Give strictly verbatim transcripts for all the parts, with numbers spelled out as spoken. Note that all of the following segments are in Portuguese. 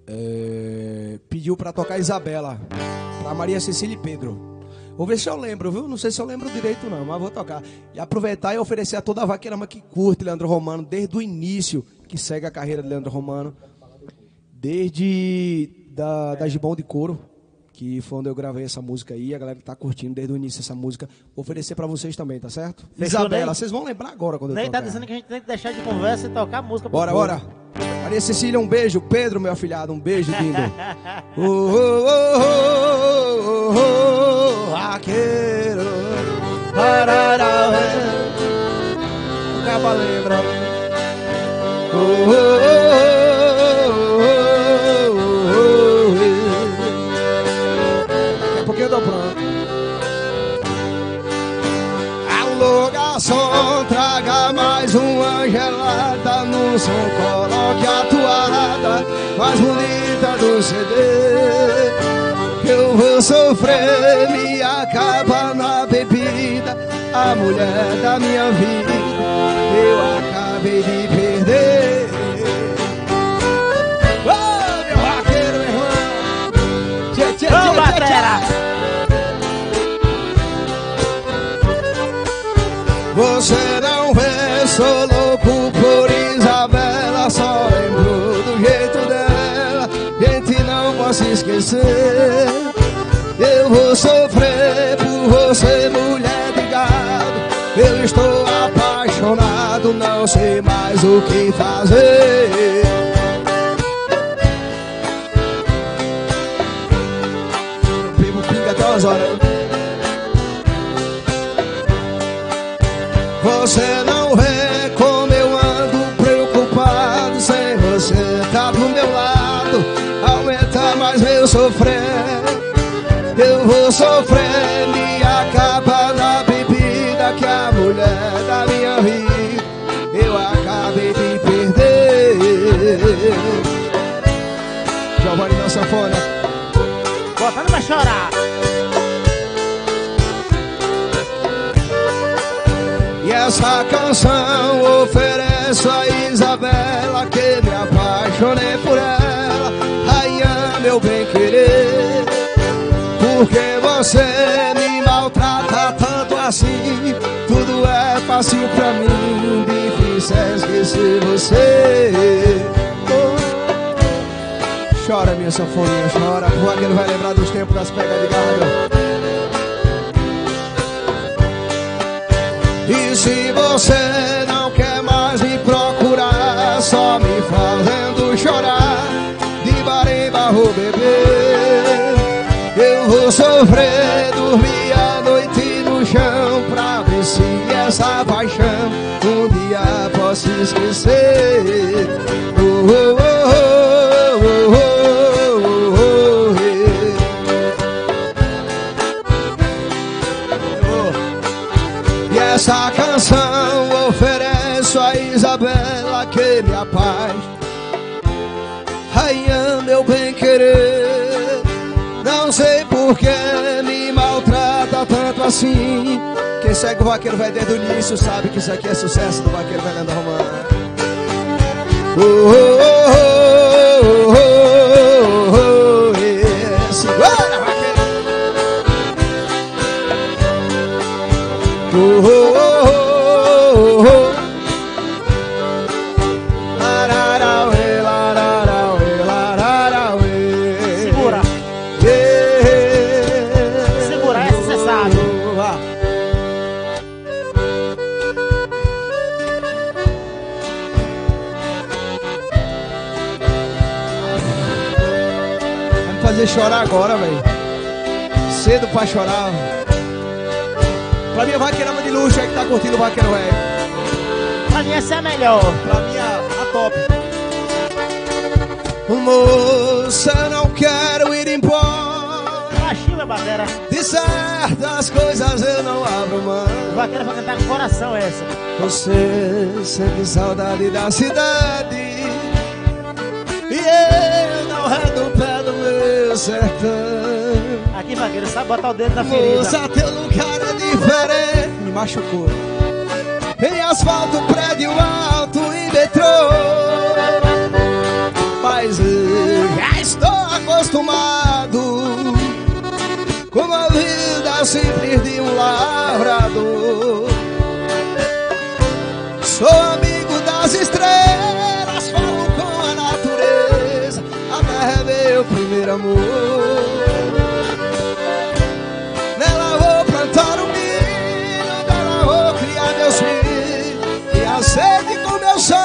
é, pediu pra tocar Isabela, pra Maria Cecília e Pedro. Vou ver se eu lembro, viu? Não sei se eu lembro direito não, mas vou tocar. E aproveitar e oferecer a toda a vaqueirama que curte Leandro Romano, desde o início, que segue a carreira de Leandro Romano. Desde da, da Gibão de Couro, que foi onde eu gravei essa música aí, a galera que tá curtindo desde o início essa música, vou oferecer pra vocês também, tá certo? Fechou, Isabela, Ney? Vocês vão lembrar agora quando eu Nem tocar. tá dizendo que a gente tem que deixar de conversa e tocar a música. Bora, bora. Maria Cecília, um beijo. Pedro, meu afilhado, um beijo, lindo. oh, oh, oh, oh, oh, oh, vaqueiro. Parará, o caba lembra. Oh, oh, oh, oh, oh, oh. Daqui a pouquinho eu tô pronto. Alô, garçom, traga mais uma gelada no som, coloque a toada mais bonita do C D. Eu vou sofrer, me acaba na bebida, a mulher da minha vida eu acabei de perder. Ô, oh, meu vaqueiro, meu irmão. Tchê, tchê, Vamos, tchê, batera! tchê. Você não vê, sou louco por Isabela, só lembro do jeito dela, gente, não posso esquecer. Eu vou sofrer por você, mulher de gado, eu estou apaixonado, não sei mais o que fazer. Eu bebo pinga até umas horas. Você não vê como eu ando preocupado, sem você tá do meu lado, aumenta mais meu sofrer. Eu vou sofrer, me acaba na bebida, que a mulher da minha vida eu acabei de perder. Giovanni na sanfona, Botando pra chorar. e essa canção ofereço a Isabela, que me apaixonei por ela, rainha, meu bem querer. Porque você me maltrata tanto assim, tudo é fácil pra mim, difícil é esquecer você. Oh. Chora, minha sanfoninha, chora, o vaqueiro vai lembrar dos tempos das pegas de gado. E se você não quer mais me procurar, só me fazendo chorar, de bar em barro beber, eu vou sofrer, dormir a noite no chão, pra ver se essa paixão um dia posso esquecer. Oh, oh, oh, oh, oh, oh, oh, oh. E essa canção ofereço a Isabela, que me apaz, rainha, meu bem querer. Não sei por que me maltrata tanto assim. Quem segue o Vaqueiro vai desde o início sabe que isso aqui é sucesso do Vaqueiro vai Leandro Romano. Oh, oh, oh, oh, oh, oh, yeah. Segura, Vaqueiro. Oh, oh, oh, oh, oh. Lararauê, lararauê, lararauê. Segura. Yeah. Segura, essa você sabe. Vai me fazer chorar agora, velho. Cedo pra chorar. Pra mim, a vaqueirama de luxo é que tá curtindo o vaqueiro velho. Pra mim essa é a melhor. Pra mim, a, a top. Moça, não quero ir embora. Baixinho, minha batera. De certas coisas eu não abro mão. O vaqueiro vai cantar com coração essa. Você sente saudade da cidade e eu não rendo o pé do meu sertão. Aqui, vaqueiro, sabe botar o dedo na ferida. Moça, teu lugar é diferente. Me machucou. Em asfalto, prédio alto e metrô. Mas eu já acostumado com a vida simples de um lavrador. Sou amigo das estrelas, falo com a natureza, a terra é meu primeiro amor. Nela vou plantar o milho, nela vou criar meus filhos e a sede com meu sou.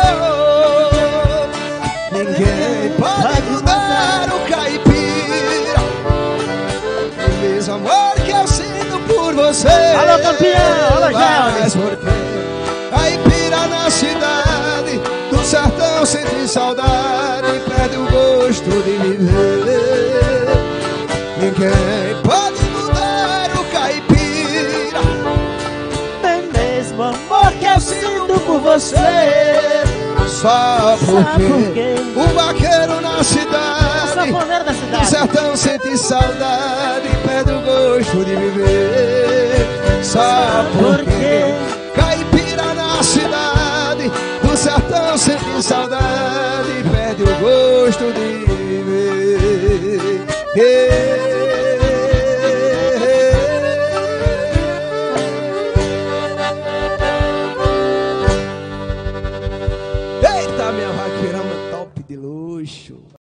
Ninguém pode mudar o caipira, o mesmo amor que eu sinto por você. Alô, campeão! Alô, Mas Gelson! porque caipira na cidade do sertão sente saudade e perde o gosto de viver. Ninguém pode mudar o caipira, Tem mesmo amor que eu sinto por você. só porque, Sabe por quê? o vaqueiro na Eu sou cidade sanfoneiro da do cidade. sertão sente saudade e perde o gosto de viver. Sabe por quê? Caipira na cidade do sertão sente saudade e perde o gosto de viver.